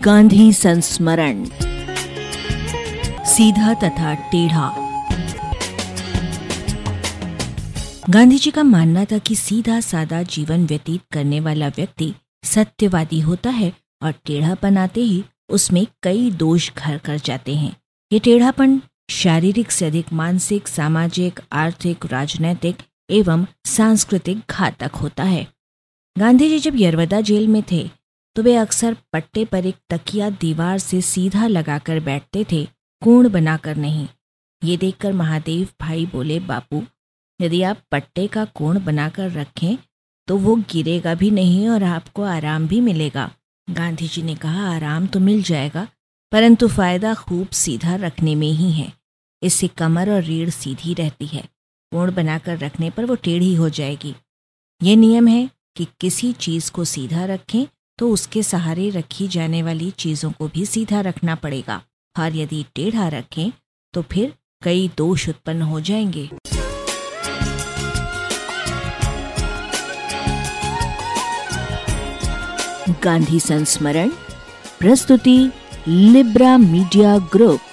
गांधी संस्मरण। सीधा तथा टेढ़ा। गांधी जी का मानना था कि सीधा सादा जीवन व्यतीत करने वाला व्यक्ति सत्यवादी होता है और टेढ़ापन आते ही उसमें कई दोष घर कर जाते हैं। ये टेढ़ापन शारीरिक से अधिक मानसिक, सामाजिक, आर्थिक, राजनैतिक एवं सांस्कृतिक घातक होता है। गांधी जी जब यरवदा जेल में थे तो वे अक्सर पट्टे पर एक तकिया दीवार से सीधा लगाकर बैठते थे, कोण बनाकर नहीं। ये देखकर महादेव भाई बोले, बापू, यदि आप पट्टे का कोण बनाकर रखें तो वो गिरेगा भी नहीं और आपको आराम भी मिलेगा। गांधी जी ने कहा, आराम तो मिल जाएगा, परंतु फायदा खूब सीधा रखने में ही है। इससे कमर और रीढ़ सीधी रहती है। कोण बनाकर रखने पर वो टेढ़ी हो जाएगी। ये नियम है कि किसी चीज को सीधा रखें तो उसके सहारे रखी जाने वाली चीजों को भी सीधा रखना पड़ेगा, और यदि टेढ़ा रखें तो फिर कई दोष उत्पन्न हो जाएंगे। गांधी संस्मरण प्रस्तुति लिब्रा मीडिया ग्रुप।